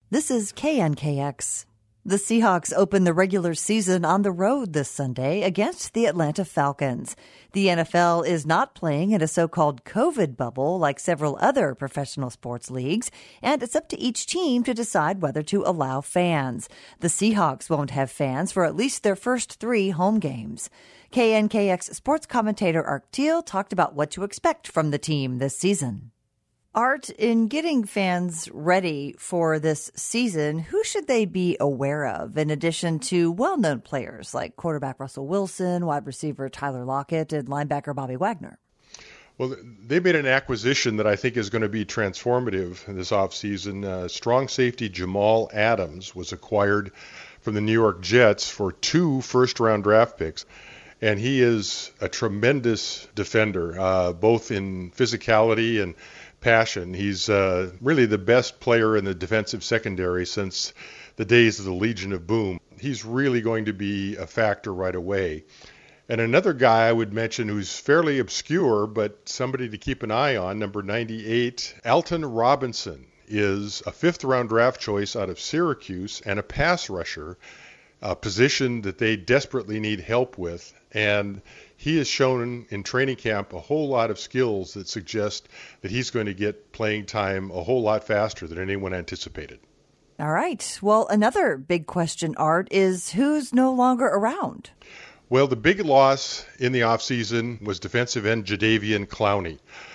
This is KNKX. The Seahawks open the regular season on the road this Sunday against the Atlanta Falcons. The NFL is not playing in a so-called COVID bubble like several other professional sports leagues, and it's up to each team to decide whether to allow fans. The Seahawks won't have fans for at least their first 3 home games. KNKX sports commentator Art Thiel talked about what to expect from the team this season. Art, in getting fans ready for this season, who should they be aware of in addition to well-known players like quarterback Russell Wilson, wide receiver Tyler Lockett, and linebacker Bobby Wagner? Well, they made an acquisition that I think is going to be transformative in this offseason. Strong safety Jamal Adams was acquired from the New York Jets for 2 first-round draft picks. And he is a tremendous defender, both in physicality and passion. He's really the best player in the defensive secondary since the days of the Legion of Boom. He's really going to be a factor right away. And another guy I would mention who's fairly obscure, but somebody to keep an eye on, number 98, Alton Robinson, is a 5th-round draft choice out of Syracuse and a pass rusher, a position that they desperately need help with. And he has shown in training camp a whole lot of skills that suggest that he's going to get playing time a whole lot faster than anyone anticipated. All right. Well, another big question, Art, is who's no longer around? Well, the big loss in the offseason was defensive end Jadeveon Clowney.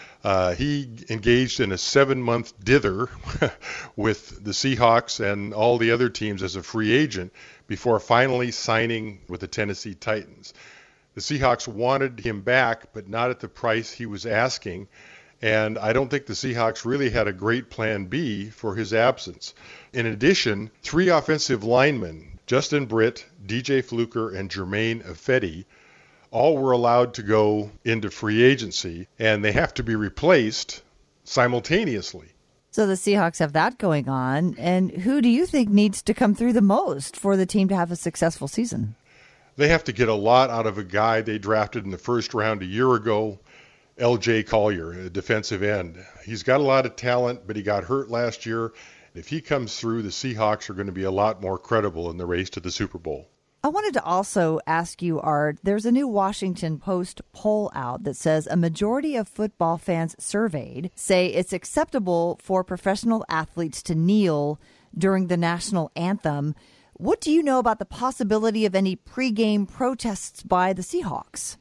He engaged in a 7-month dither with the Seahawks and all the other teams as a free agent before finally signing with the Tennessee Titans. The Seahawks wanted him back, but not at the price he was asking, and I don't think the Seahawks really had a great plan B for his absence. In addition, 3 offensive linemen, Justin Britt, DJ Fluker, and Jermaine Ifedi, all were allowed to go into free agency, and they have to be replaced simultaneously. So the Seahawks have that going on, and who do you think needs to come through the most for the team to have a successful season? They have to get a lot out of a guy they drafted in the first round a year ago, L.J. Collier, a defensive end. He's got a lot of talent, but he got hurt last year. If he comes through, the Seahawks are going to be a lot more credible in the race to the Super Bowl. I wanted to also ask you, Art, there's a new Washington Post poll out that says a majority of football fans surveyed say it's acceptable for professional athletes to kneel during the national anthem. What do you know about the possibility of any pregame protests by the Seahawks?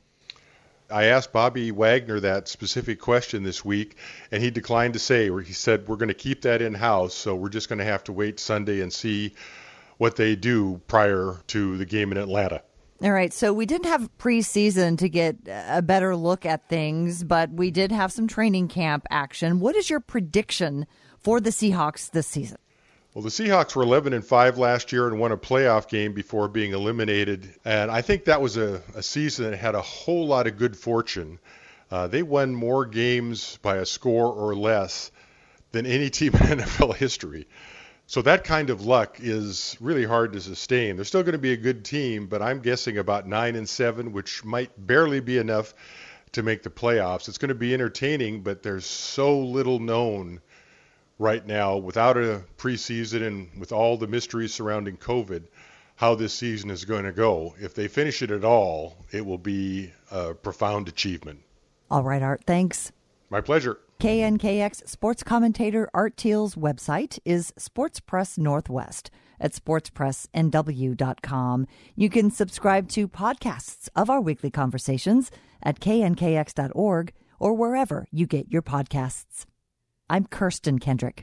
I asked Bobby Wagner that specific question this week, and he declined to say. He said, we're going to keep that in-house, so we're just going to have to wait Sunday and see what they do prior to the game in Atlanta. All right, so we didn't have preseason to get a better look at things, but we did have some training camp action. What is your prediction for the Seahawks this season? Well, the Seahawks were 11-5 last year and won a playoff game before being eliminated. And I think that was a season that had a whole lot of good fortune. They won more games by a score or less than any team in NFL history. So that kind of luck is really hard to sustain. They're still going to be a good team, but I'm guessing about 9-7, which might barely be enough to make the playoffs. It's going to be entertaining, but there's so little known right now, without a preseason and with all the mysteries surrounding COVID, how this season is going to go. If they finish it at all, it will be a profound achievement. All right, Art, thanks. My pleasure. KNKX sports commentator Art Thiel's website is Sports Press Northwest at sportspressnw.com. You can subscribe to podcasts of our weekly conversations at knkx.org or wherever you get your podcasts. I'm Kirsten Kendrick.